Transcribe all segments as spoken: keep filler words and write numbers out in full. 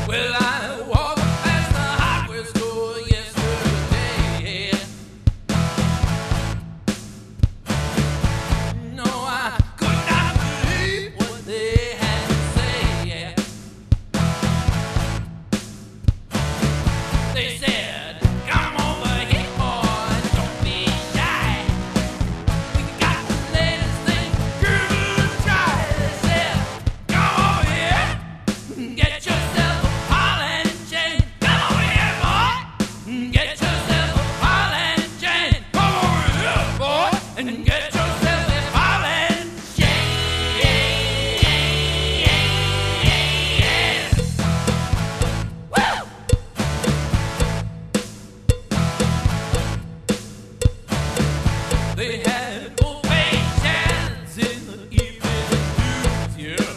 Well, I walked past the hardware store yesterday. No, I could not believe what they had to say. They said, "Come over here, boy, don't be shy. We got the latest thing, give it a try." They said, "Come over here, get yourself a ball and chain. Come over here, boy, get yourself a ball and chain. Come over here, boy, and get yourself a ball and chain." Woo! They had ovations in the evening news, yeah.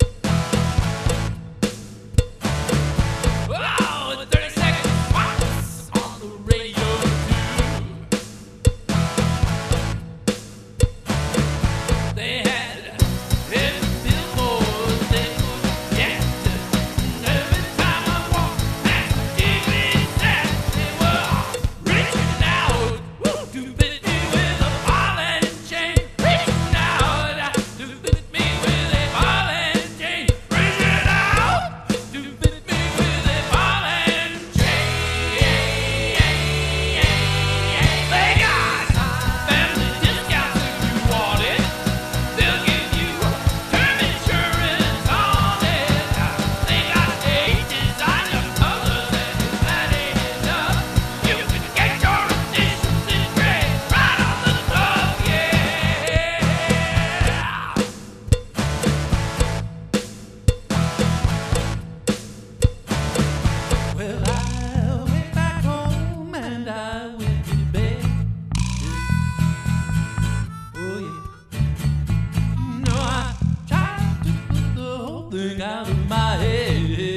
Oh, thirty second spots on the radio too. They had every billboard they could get. And every time I walked past the T V set, they were reaching out woo, to fit me with a ball and chain. Reaching out to fit me with a ball and chain. Reaching out to fit me with a ball and chain. They got family discounts if you want it. They'll give you term insurance on it. They got ages on your colors, and if that ain't enough, you can get your initials engraved right on the glove, yeah. Well, I went back home and I went to bed. Oh yeah. No, I tried to put the whole thing out of my head.